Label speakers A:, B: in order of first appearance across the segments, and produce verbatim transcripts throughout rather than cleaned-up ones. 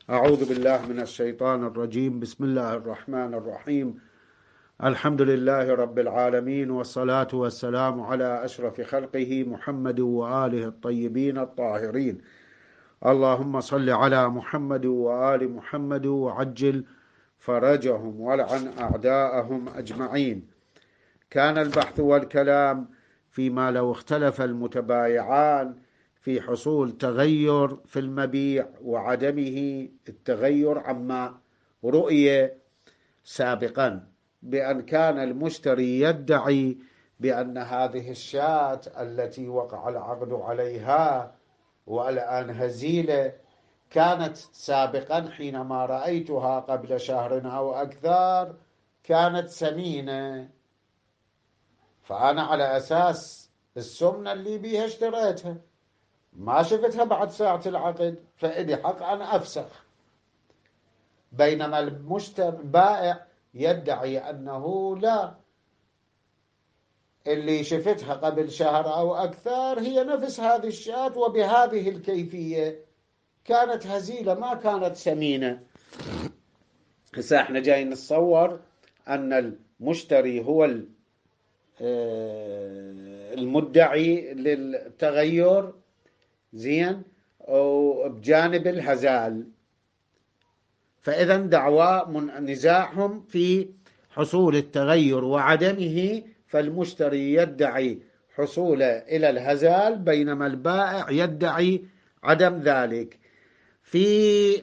A: أعوذ بالله من الشيطان الرجيم. بسم الله الرحمن الرحيم. الحمد لله رب العالمين، والصلاة والسلام على أشرف خلقه محمد وآله الطيبين الطاهرين. اللهم صل على محمد وآل محمد وعجل فرجهم والعن أعداءهم أجمعين. كان البحث والكلام فيما لو اختلف المتبايعان في حصول تغير في المبيع وعدمه التغير عما رؤي سابقا، بأن كان المشتري يدعي بأن هذه الشاة التي وقع العقد عليها والآن هزيلة كانت سابقا حينما رأيتها قبل شهر أو أكثر كانت سمينة، فأنا على أساس السمنة اللي بيها اشتريتها، ما شفتها بعد ساعة العقد، فإلي حق أن أفسخ. بينما المشتري البائع يدعي أنه لا، اللي شفتها قبل شهر أو أكثر هي نفس هذه الشاة وبهذه الكيفية، كانت هزيلة ما كانت سمينة. هسه احنا جاي نتصور أن المشتري هو المدعي للتغير، زين، وبجانب الهزال، فإذا دعوى من نزاعهم في حصول التغير وعدمه، فالمشتري يدعي حصوله إلى الهزال بينما البائع يدعي عدم ذلك. في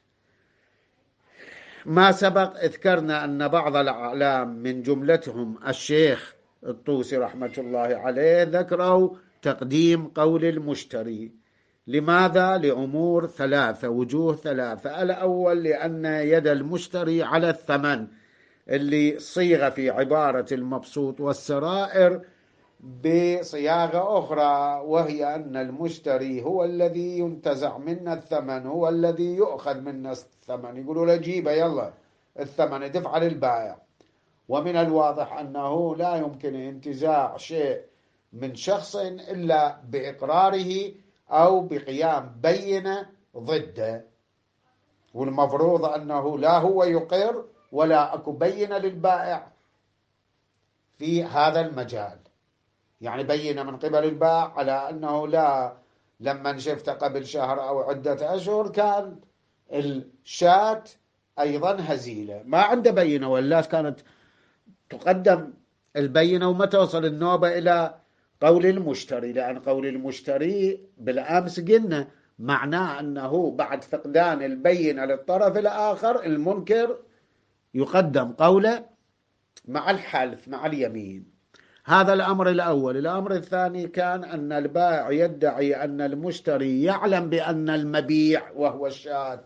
A: ما سبق ذكرنا أن بعض الأعلام من جملتهم الشيخ الطوسي رحمة الله عليه ذكروا تقديم قول المشتري. لماذا؟ لأمور ثلاثة، وجوه ثلاثة. الأول لأن يد المشتري على الثمن اللي صيغ في عبارة المبسوط والسرائر بصياغة أخرى، وهي أن المشتري هو الذي ينتزع منا الثمن، هو الذي يؤخذ منا الثمن، يقولوا له جيبه يلا الثمن دفع للبائع. ومن الواضح أنه لا يمكن انتزاع شيء من شخص إلا بإقراره أو بقيام بينة ضده، والمفروض أنه لا هو يقر ولا أكو بينة للبائع في هذا المجال، يعني بينة من قبل البائع على أنه لا، لما شفت قبل شهر أو عدة أشهر كان الشاة أيضا هزيلة، ما عنده بينة، ولا كانت تقدم البينة وما توصل النوبة إلى قول المشتري، لأن قول المشتري بالأمس قلنا معناه أنه بعد فقدان البينة للطرف الآخر المنكر يقدم قوله مع الحلف مع اليمين. هذا الأمر الأول. الأمر الثاني كان أن البائع يدعي أن المشتري يعلم بأن المبيع وهو الشاة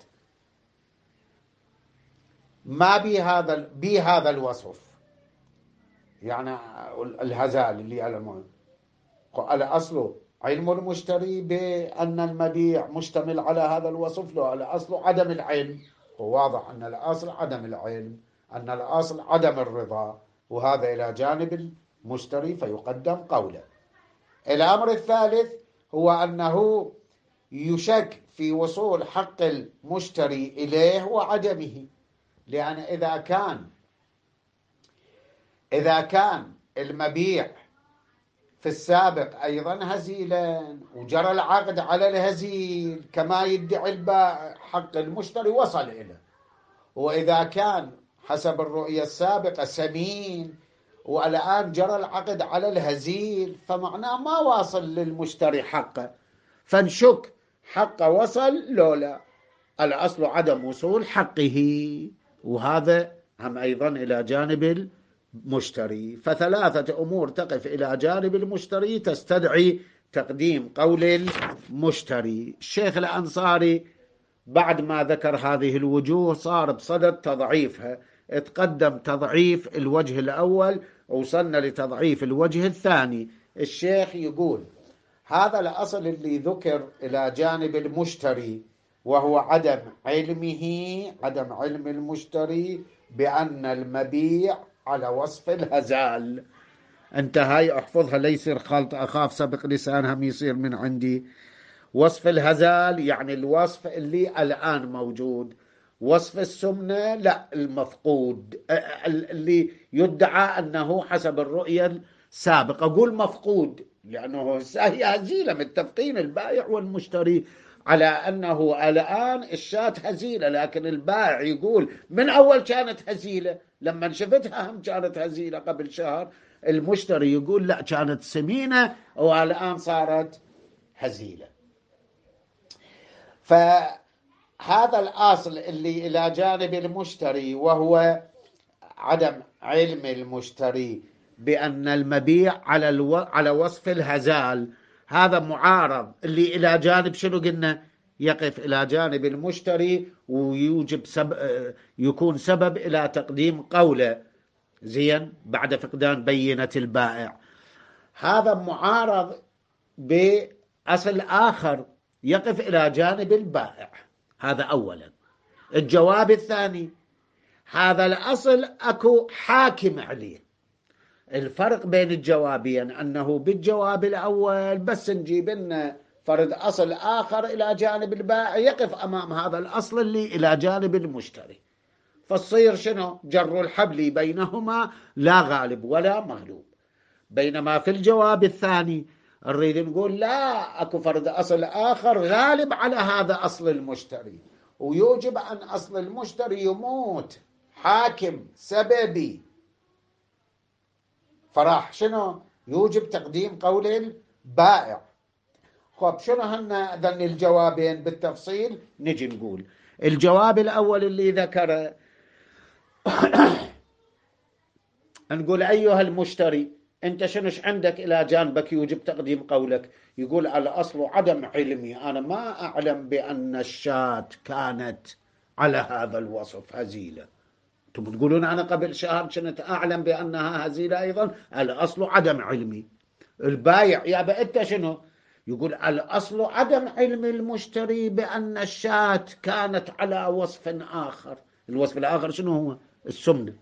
A: ما بهذا بهذا الوصف، يعني الهزال اللي علمه الأصل علم المشتري بأن المبيع مشتمل على هذا الوصف، له الأصل عدم العلم. وواضح أن الأصل عدم العلم، أن الأصل عدم الرضا، وهذا إلى جانب المشتري فيقدم قوله. الأمر الثالث هو أنه يشك في وصول حق المشتري إليه وعدمه، لأن إذا كان إذا كان المبيع في السابق أيضا هزيلا وجرى العقد على الهزيل كما يدعي البائع، حق المشتري وصل إليه، وإذا كان حسب الرؤية السابقة سمين والآن جرى العقد على الهزيل فمعناه ما واصل للمشتري حقه، فنشك حقه وصل لولا. الأصل عدم وصول حقه، وهذا هم أيضا إلى جانب المشتري. فثلاثة أمور تقف إلى جانب المشتري تستدعي تقديم قول المشتري. الشيخ الأنصاري بعد ما ذكر هذه الوجوه صار بصدد تضعيفها، تقدم تضعيف الوجه الأول وصلنا لتضعيف الوجه الثاني. الشيخ يقول هذا الأصل اللي ذكر إلى جانب المشتري وهو عدم علمه، عدم علم المشتري بأن المبيع على وصف الهزال. انت هاي احفظها ليصير خلط، أخاف سبق لسانها يصير من عندي. وصف الهزال يعني الوصف اللي الآن موجود. وصف السمنة لا، المفقود اللي يدعى أنه حسب الرؤية السابقة. أقول مفقود لأنه هي هزيلة، متفقين البائع والمشتري على أنه الآن الشاة هزيلة، لكن البائع يقول من أول كانت هزيلة، لما شفتها هم كانت هزيلة قبل شهر. المشتري يقول لا، كانت سمينة والآن صارت هزيلة. فهذا الأصل اللي إلى جانب المشتري وهو عدم علم المشتري بأن المبيع على الو... على وصف الهزال، هذا معارض اللي إلى جانب شنو قلنا؟ يقف إلى جانب المشتري ويوجب سب... يكون سبب إلى تقديم قوله زين بعد فقدان بينة البائع. هذا معارض بأصل آخر يقف إلى جانب البائع. هذا أولا. الجواب الثاني، هذا الأصل أكو حاكم عليه. الفرق بين الجوابين أنه بالجواب الأول بس نجيب لنا فرض أصل آخر إلى جانب البائع يقف أمام هذا الأصل اللي إلى جانب المشتري، فالصير شنو؟ جر الحبل بينهما لا غالب ولا مغلوب. بينما في الجواب الثاني نريد نقول لا، أكو فرض أصل آخر غالب على هذا أصل المشتري، ويوجب أن أصل المشتري يموت، حاكم سببي، فراح شنو؟ يوجب تقديم قول البائع. خب شنو هن ذن الجوابين بالتفصيل؟ نجي نقول الجواب الأول اللي ذكره نقول أيها المشتري، أنت شنوش عندك إلى جانبك يوجب تقديم قولك؟ يقول الأصل عدم علمي، أنا ما أعلم بأن الشاة كانت على هذا الوصف هزيلة. أنتم تقولون أنا قبل شهر كنت أعلم بأنها هزيلة أيضا، الأصل عدم علمي. البايع يا بأنت شنو؟ يقول الأصل عدم علم المشتري بأن الشاة كانت على وصف آخر. الوصف الآخر شنو هو؟ السمنة.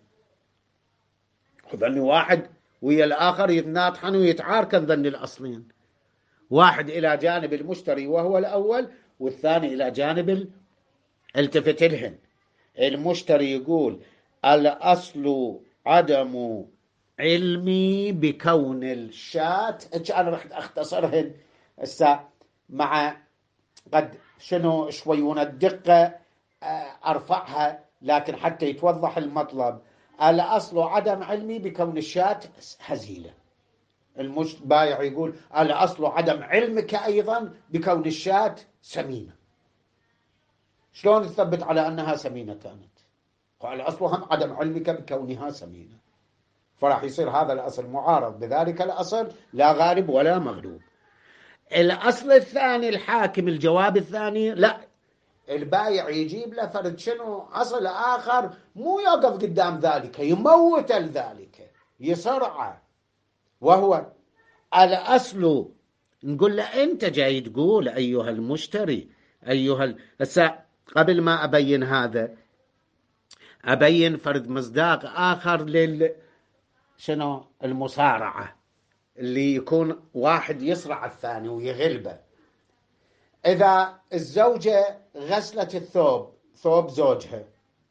A: ظني واحد ويا الآخر يتناطحن ويتعاركن ظن الأصلين، واحد إلى جانب المشتري وهو الأول، والثاني إلى جانب التفت لهن. المشتري يقول الأصل عدم علمي بكون الشاة، أنا رح أختصرهن هسه مع قد شنو شوي الدقة أرفعها، لكن حتى يتوضح المطلب. الأصل عدم علمي بكون الشاة هزيلة. البايع يقول الأصل عدم علمك أيضا بكون الشاة سمينة. شلون تثبت على أنها سمينة كانت؟ قال الأصل هم عدم علمك بكونها سمينة، فراح يصير هذا الأصل معارض بذلك الأصل، لا غالب ولا مغلوب. الأصل الثاني الحاكم، الجواب الثاني لا، البايع يجيب له فرد شنو أصل آخر مو يقف قدام ذلك، يموت ذلك، يصرعه، وهو الأصل. نقول له أنت جاي تقول أيها المشتري أيها ال... هسه قبل ما أبين هذا أبين فرد مصداق آخر لل شنو المصارعة، اللي يكون واحد يصرع الثاني ويغلبه. إذا الزوجة غسلت الثوب، ثوب زوجها،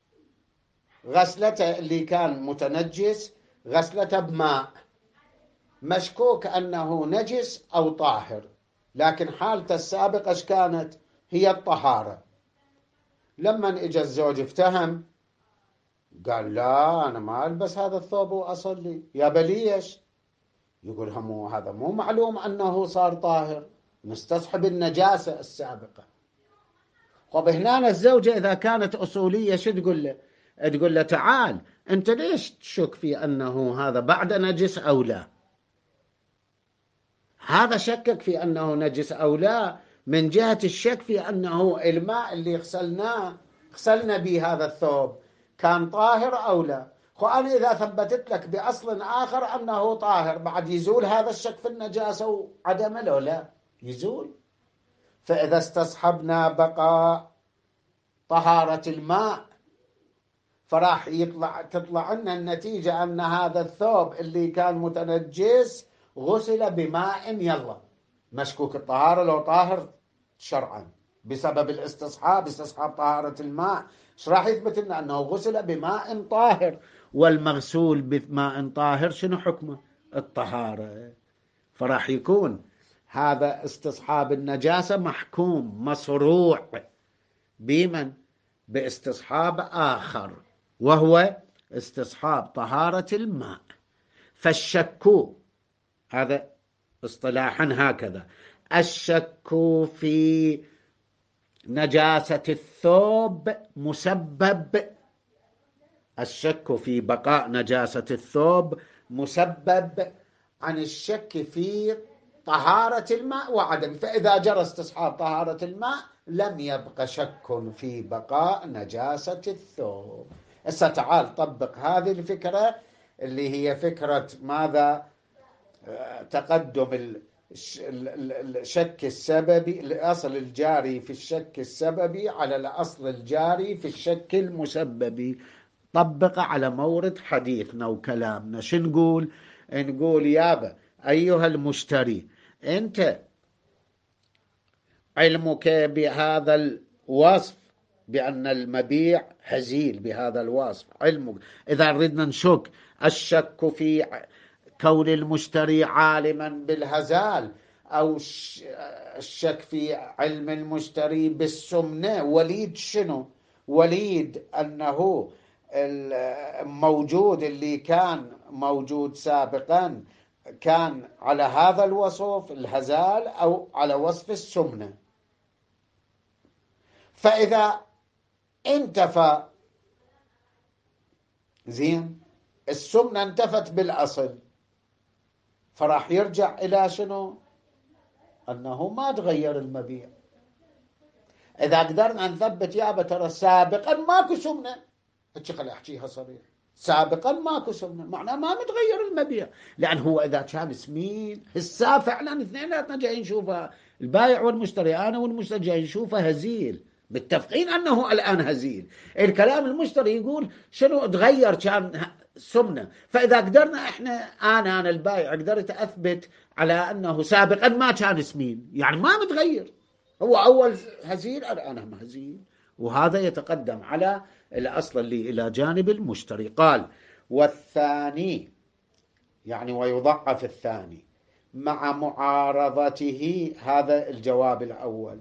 A: غسلته اللي كان متنجس غسلته بماء، مشكوك أنه نجس أو طاهر، لكن حالته السابقة ايش كانت؟ هي الطهارة. لما اجى الزوج افتهم قال لا أنا ما ألبس هذا الثوب وأصلي، يا بليش؟ يقول هم هذا مو معلوم أنه صار طاهر، مستصحب النجاسة السابقة. طب هنا الزوجة إذا كانت أصولية شو تقول له؟ تقول له تعال أنت ليش تشك في أنه هذا بعد نجس أو لا؟ هذا شكك في أنه نجس أو لا من جهة الشك في أنه الماء اللي غسلناه غسلنا به هذا الثوب كان طاهر أو لا. وأنا إذا ثبتت لك بأصل آخر أنه طاهر، بعد يزول هذا الشك في النجاسة وعدمه لو لا يزول. فإذا استصحبنا بقاء طهارة الماء فراح يطلع تطلع لنا النتيجة أن هذا الثوب اللي كان متنجس غسل بماء يلا مشكوك الطهارة لو طاهر شرعا بسبب الاستصحاب، استصحاب طهارة الماء. ايش راح يثبت لنا؟ أنه غسل بماء طاهر، والمغسول بماء طاهر شنو حكمه؟ الطهارة. فراح يكون هذا استصحاب النجاسة محكوم مصروع بمن؟ باستصحاب آخر، وهو استصحاب طهارة الماء. فالشك، هذا اصطلاحا هكذا، الشك في نجاسة الثوب مسبب، الشك في بقاء نجاسة الثوب مسبب عن الشك في طهارة الماء وعدم. فإذا جرى استصحاب طهارة الماء لم يبق شك في بقاء نجاسة الثوب. هسه تعال طبق هذه الفكرة اللي هي فكرة ماذا؟ تقدم الشك السببي، الأصل الجاري في الشك السببي على الأصل الجاري في الشك المسببي. طبق على مورد حديثنا وكلامنا. شو نقول؟ نقول يابا أيها المشتري، أنت علمك بهذا الوصف بأن المبيع هزيل بهذا الوصف، علمك. إذا ردنا نشك، الشك في كون المشتري عالما بالهزال، أو الشك في علم المشتري بالسمنة، وليد شنو؟ وليد أنه الموجود اللي كان موجود سابقا كان على هذا الوصف الهزال أو على وصف السمنة. فإذا انتفى زين السمنة انتفت بالأصل، فراح يرجع إلى شنو؟ أنه ما تغير المبيع. إذا قدرنا نثبت يابا ترى سابقا ماكو سمنة، هيك خلي أحكيها صريح، سابقا ماكو سمنة، معناه ما متغير المبيع. لأن هو إذا كان سمين هسا فعلا اثنيناتنا جاي نشوفها، البائع والمشتري، أنا والمشتري جاي نشوفه هزيل، متفقين أنه الآن هزيل. الكلام المشتري يقول شنو تغير؟ كان سمنة. فإذا قدرنا إحنا، أنا أنا البائع قدرت أثبت على أنه سابقا ما كان سمين، يعني ما متغير، هو أول هزيل الآن هم هزيل. وهذا يتقدم على الأصل اللي إلى جانب المشتري. قال والثاني، يعني ويضعف الثاني مع معارضته، هذا الجواب الأول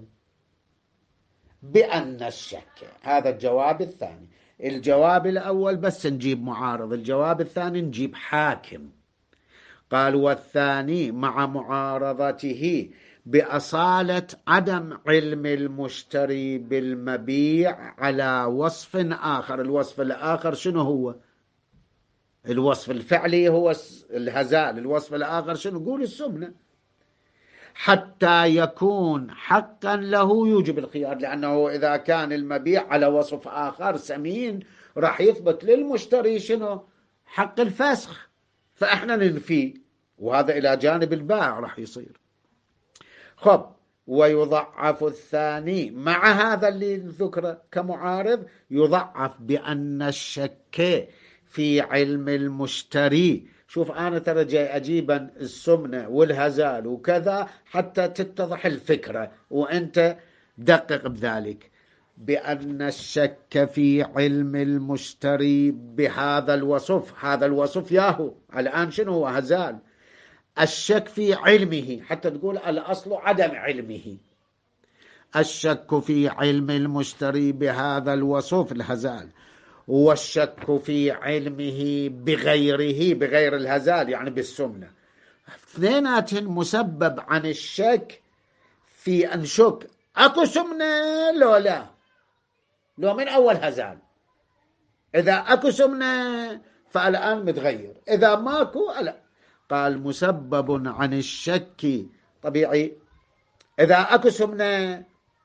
A: بأن الشك، هذا الجواب الثاني. الجواب الأول بس نجيب معارض، الجواب الثاني نجيب حاكم. قال والثاني مع معارضته بأصالة عدم علم المشتري بالمبيع على وصف آخر. الوصف الآخر شنو هو؟ الوصف الفعلي هو الهزال، الوصف الآخر شنو؟ قول السمنة. حتى يكون حقا له يوجب الخيار، لأنه إذا كان المبيع على وصف آخر سمين راح يثبت للمشتري شنو؟ حق الفسخ، فإحنا ننفيه، وهذا إلى جانب البائع راح يصير. خب ويضعف الثاني مع هذا اللي ذكره كمعارض، يضعف بأن الشك في علم المشتري. شوف أنا ترى جاي أجيبا السمنة والهزال وكذا حتى تتضح الفكرة، وأنت دقق بذلك. بأن الشك في علم المشتري بهذا الوصف، هذا الوصف ياهو الآن شنو هو؟ هزال. الشك في علمه، حتى تقول الأصل عدم علمه. الشك في علم المشتري بهذا الوصف الهزال، والشك في علمه بغيره، بغير الهزال يعني بالسمنة. اثنينات مسبب عن الشك في أن شك أكو سمنة لو لا، لو من أول هزال. إذا أكو سمنة فالآن متغير، إذا ماكو لا. قال مسبب عن الشك طبيعي، إذا أكو سمنة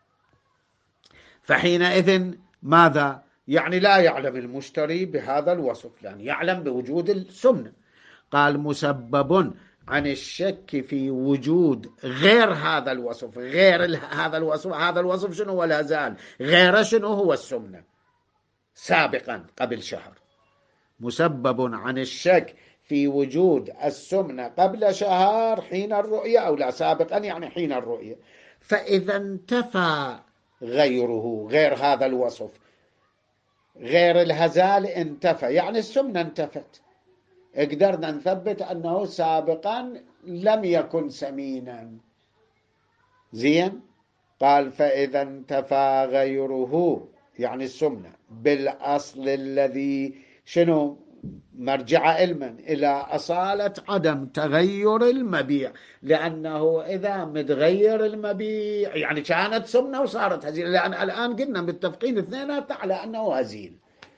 A: فحينئذ ماذا؟ يعني لا يعلم المشتري بهذا الوصف، يعني يعلم بوجود السمنة. قال مسبب عن الشك في وجود غير هذا الوصف، غير هذا الوصف. هذا الوصف شنو هو؟ الهزال. غير شنو هو؟ السمنة سابقا قبل شهر. مسبب عن الشك في وجود السمنة قبل شهر حين الرؤية، أو لا سابقا يعني حين الرؤية. فإذا انتفى غيره، غير هذا الوصف، غير الهزال انتفى، يعني السمنة انتفت، قدرنا نثبت أنه سابقا لم يكن سمينا. زين. قال فإذا انتفى غيره يعني السمنة بالأصل الذي شنو مرجع علما إلى أصالة عدم تغير المبيع، لأنه إذا متغير المبيع يعني كانت سمنة وصارت هزيل، لأن الآن قلنا متفقين اثنينات على أنه هزيل.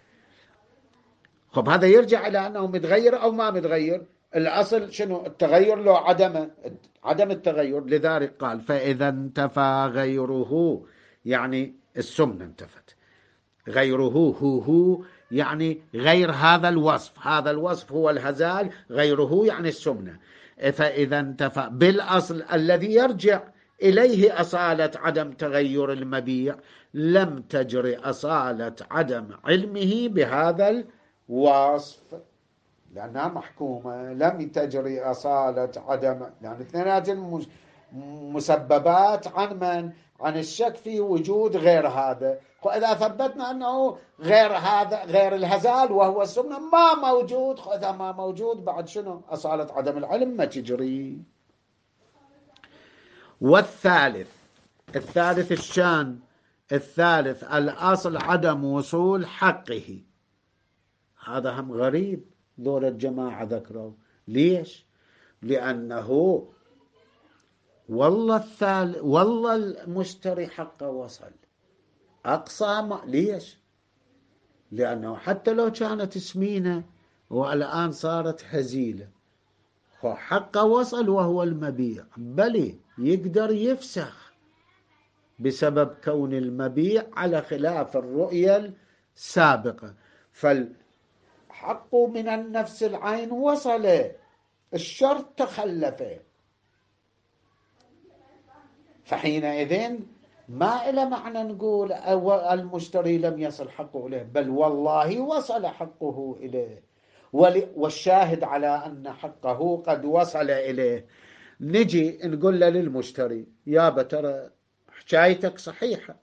A: خب هذا يرجع إلى أنه متغير أو ما متغير. الأصل شنو التغير لو عدم عدم التغير، لذلك قال فإذا انتفى غيره يعني السمنة انتفت، غيره هو هو يعني غير هذا الوصف، هذا الوصف هو الهزال، غيره يعني السمنة. فإذا انتفى بالأصل الذي يرجع إليه أصالة عدم تغير المبيع، لم تجري أصالة عدم علمه بهذا الوصف لأنها محكومة. لم تجري أصالة عدم، يعني اثنينات مسببات عن من؟ عن الشك في وجود غير هذا. وإذا ثبتنا أنه غير هذا، غير الهزال وهو السمنة ما موجود، إذا ما موجود بعد شنو أصالة عدم العلم ما تجري. والثالث، الثالث الشان الثالث الأصل عدم وصول حقه. هذا هم غريب، دول الجماعة ذكروا. ليش؟ لأنه والله الثالث والله المشتري حقه وصل أقصى ما. ليش؟ لأنه حتى لو كانت سمينة والآن صارت هزيلة، حقه وصل وهو المبيع، بل يقدر يفسخ بسبب كون المبيع على خلاف الرؤية السابقة. فالحق من النفس العين وصل، الشرط تخلف، فحينئذ ما إلى معنى نقول المشتري لم يصل حقه إليه، بل والله وصل حقه إليه، والشاهد على أن حقه قد وصل إليه. نجي نقول له للمشتري يابا ترى حكايتك صحيحة،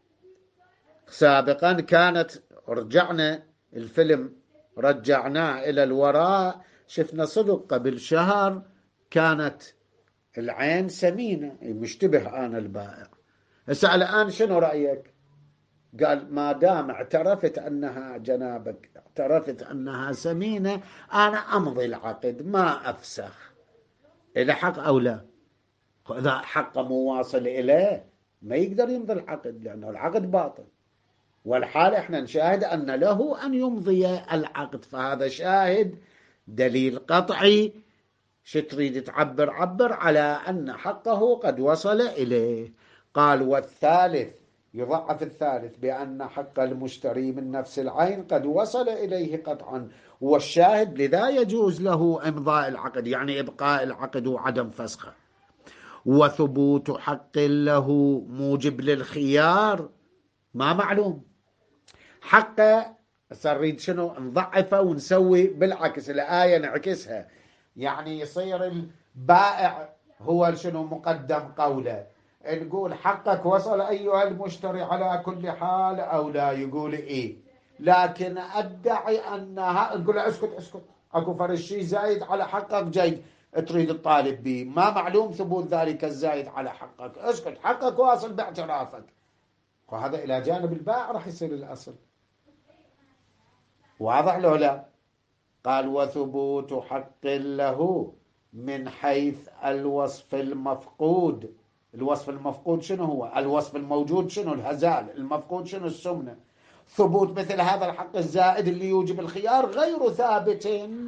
A: سابقا كانت، رجعنا الفيلم رجعناه إلى الوراء، شفنا صدق قبل شهر كانت العين سمينة، مشتبه أنا البائع. هسه الآن شنو رأيك؟ قال ما دام اعترفت أنها جنابك اعترفت أنها سمينة، أنا أمضي العقد ما أفسخ. إلى حق أو لا؟ إذا حق مواصل إليه ما يقدر يمضي العقد لأنه العقد باطل، والحال احنا نشاهد أن له أن يمضي العقد، فهذا شاهد دليل قطعي. شو تريد تعبر؟ عبر على أن حقه قد وصل إليه. قال والثالث يضعف الثالث بأن حق المشتري من نفس العين قد وصل إليه قطعا، والشاهد لذا يجوز له إمضاء العقد، يعني إبقاء العقد وعدم فسخه. وثبوت حق له موجب للخيار ما معلوم. حقه نريد شنو نضعفه ونسوي بالعكس، الآية نعكسها، يعني يصير البائع هو شنو مقدم قوله، نقول حقك وصل أيها المشتري على كل حال أو لا، يقول إيه، لكن أدعي أنها، نقول له اسكت اسكت أكو فرش شيء زايد على حقك جاي تريد الطالب به، ما معلوم ثبوت ذلك الزايد على حقك، اسكت حقك واصل باعترافك. وهذا إلى جانب البائع راح يصير الأصل. واضح له لا؟ قال وثبوت حق له من حيث الوصف المفقود. الوصف المفقود شنو هو؟ الوصف الموجود شنو؟ الهزال. المفقود شنو؟ السمنة. ثبوت مثل هذا الحق الزائد اللي يوجب الخيار غير ثابت،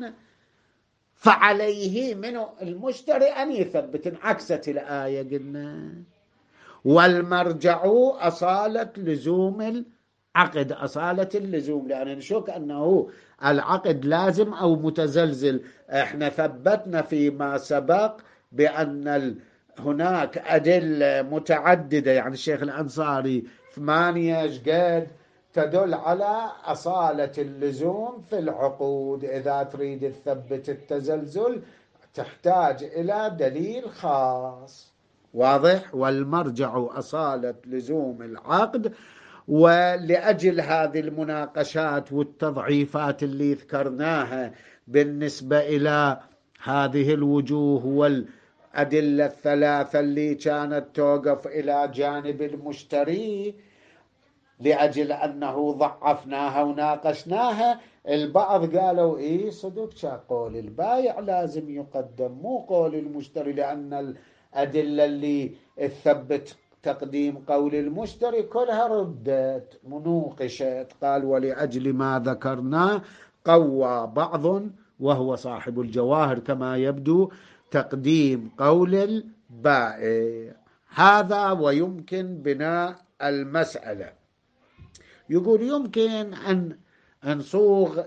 A: فعليه من المشتري أن يثبت. عكست الآية قلنا والمرجع أصالة لزوم العقد، أصالة اللزوم، لأن نشك أنه العقد لازم أو متزلزل. احنا ثبتنا فيما سبق بأن هناك أدلة متعددة، يعني الشيخ الأنصاري ثمانية جقد تدل على أصالة اللزوم في العقود. إذا تريد تثبت التزلزل تحتاج إلى دليل خاص. واضح؟ والمرجع أصالة لزوم العقد. ولأجل هذه المناقشات والتضعيفات اللي ذكرناها بالنسبة إلى هذه الوجوه والأدلة الثلاثة اللي كانت توقف إلى جانب المشتري، لأجل أنه ضعفناها وناقشناها، البعض قالوا إيه صدق قول البايع لازم يقدم مو قول المشتري، لأن الأدلة اللي تثبت تقديم قول المشتري كلها ردت منوقشت. قال ولأجل ما ذكرناه قوى بعض وهو صاحب الجواهر كما يبدو تقديم قول البائع هذا. ويمكن بناء المسألة، يقول يمكن أن نصوغ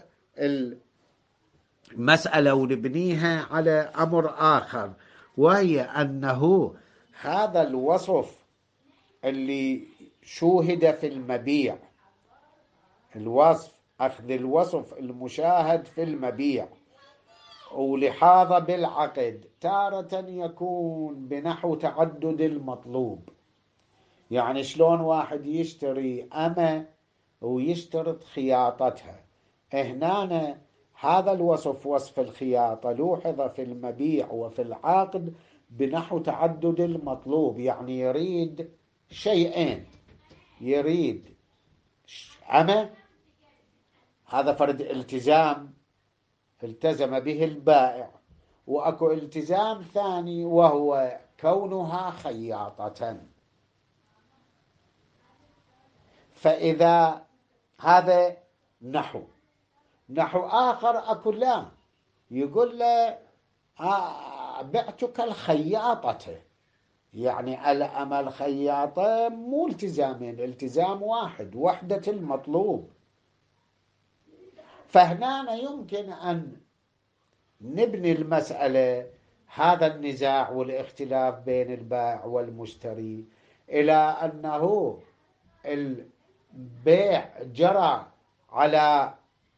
A: المسألة ونبنيها على أمر آخر، وهي أنه هذا الوصف اللي شوهد في المبيع، الوصف أخذ الوصف المشاهد في المبيع ولحاظة بالعقد، تارة يكون بنحو تعدد المطلوب. يعني شلون واحد يشتري أمة ويشترط خياطتها، هنا هذا الوصف وصف الخياطة لوحظ في المبيع وفي العقد بنحو تعدد المطلوب، يعني يريد شيئين، يريد أمة، هذا فرد التزام التزم به البائع، وأكو التزام ثاني وهو كونها خياطة. فإذا هذا نحو نحو آخر أكو لا، يقول له آه بعتك الخياطة، يعني الأمة الخياطة مو التزامين، التزام واحد، وحدة المطلوب. فهنا يمكن أن نبني المسألة، هذا النزاع والاختلاف بين البائع والمشتري، إلى أنه البيع جرى على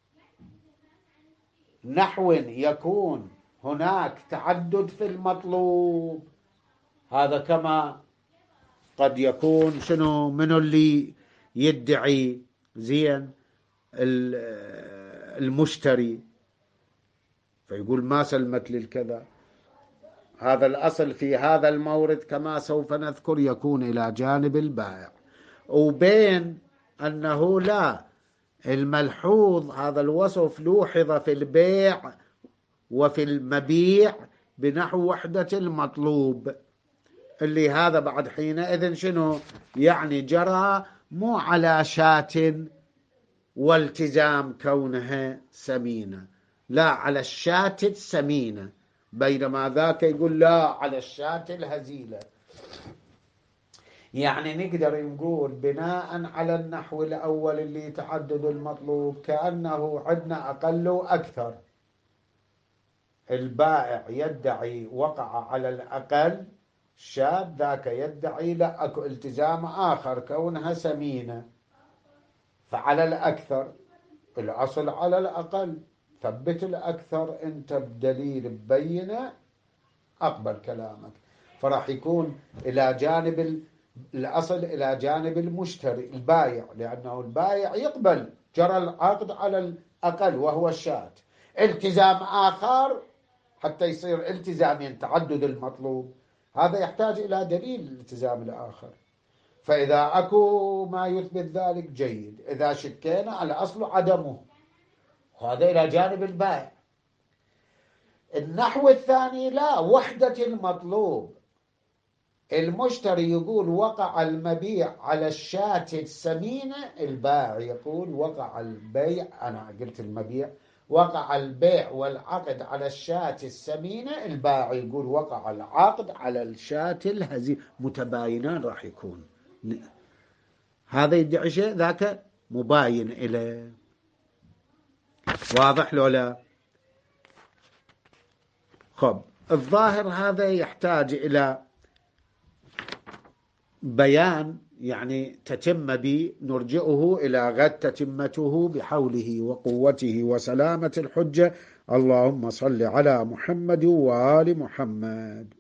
A: نحو يكون هناك تعدد في المطلوب. هذا كما قد يكون شنو من اللي يدعي زين المشتري فيقول ما سلمت للكذا، هذا الأصل في هذا المورد كما سوف نذكر يكون إلى جانب البائع، وبين أنه لا، الملحوظ هذا الوصف لوحظ في البيع وفي المبيع بنحو وحدة المطلوب، اللي هذا بعد حينئذ شنو يعني جرى مو على شاة والتزام كونها سمينة، لا على الشاة السمينة، بينما ذاك يقول لا على الشاة الهزيلة. يعني نقدر نقول بناء على النحو الأول اللي تعدد المطلوب كأنه عندنا أقل وأكثر، البائع يدعي وقع على الأقل شاة، ذاك يدعي لا أكو التزام آخر كونها سمينة، فعلى الأكثر، الأصل على الأقل، ثبت الأكثر أنت بدليل ببينه أقبل كلامك. فراح يكون إلى جانب الأصل إلى جانب المشتري البايع، لأنه البايع يقبل جرى العقد على الأقل وهو الشاة، التزام آخر حتى يصير التزامين تعدد المطلوب، هذا يحتاج إلى دليل الالتزام الآخر. فإذا أكو ما يثبت ذلك جيد، إذا شكينا الأصل عدمه، هذا إلى جانب البائع. النحو الثاني لا، وحدة المطلوب، المشتري يقول وقع المبيع على الشاة السمينة، البائع يقول وقع البيع، أنا قلت المبيع، وقع البيع والعقد على الشاة السمينة، البائع يقول وقع العقد على الشاة الهزيلة، متباينان راح يكون، هذا يدعي شيء ذاك مباين إليه. واضح لو لا؟ خب الظاهر هذا يحتاج إلى بيان، يعني تتم به، نرجئه إلى غد تتمته بحوله وقوته وسلامة الحجة. اللهم صل على محمد وآل محمد.